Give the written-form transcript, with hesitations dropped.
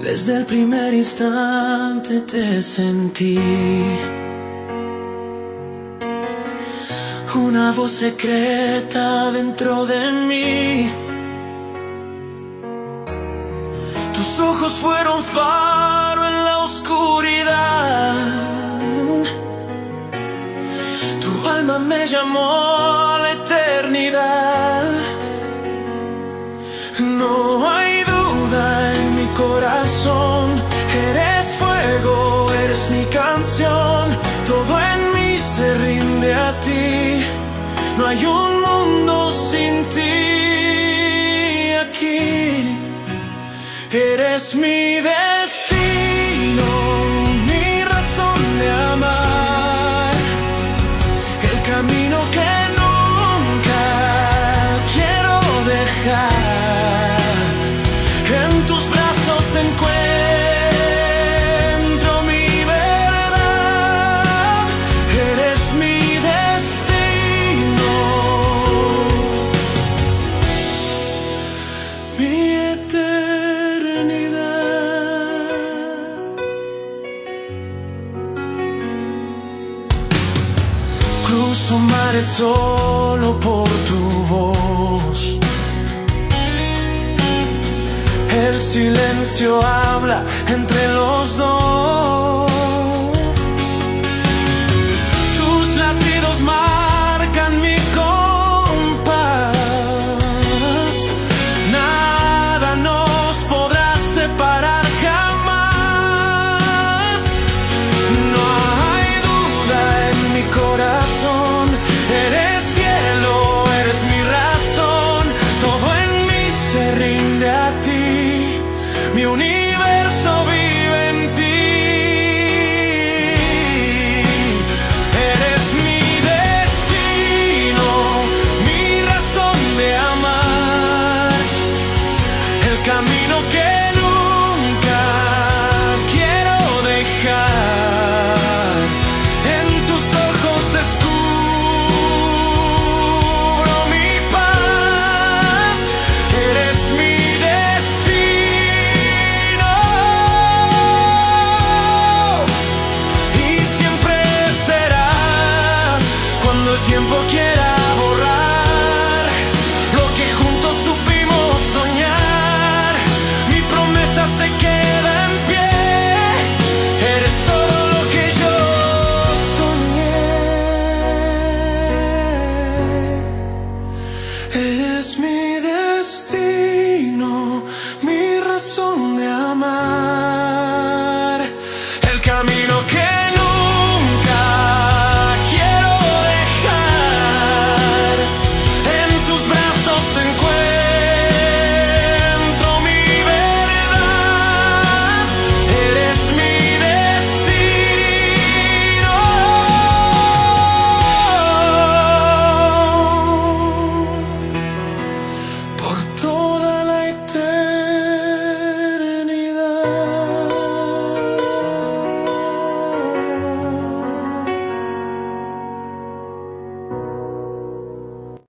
Desde el primer instante te sentí. Una voz secreta dentro de mí. Tus ojos fueron faro en la oscuridad. Tu alma me llamó a la eternidad. No hay duda en mi corazón. Eres fuego, eres mi canción. Todo en mí se rinde a ti. No hay un mundo sin ti aquí. Eres mi destino, mi razón de amar. El camino que nunca quiero dejar. En tus brazos encuentro mi verdad. Eres mi destino, mi eternidad. Cruzo mares solo por tu voz. El silencio habla entre los dos. Tus latidos marcan mi compás. Nada nos podrá separar jamás. No hay duda en mi corazón. Eres cielo, eres mi razón. Todo en mí se rinde a ti. Mi universo vive en ti. Eres mi destino, mi razón de amar. El camino que nunca quiero dejar. En tus ojos descubro mi paz. Eres mi destino. Y siempre serás cuando el tiempo quiera.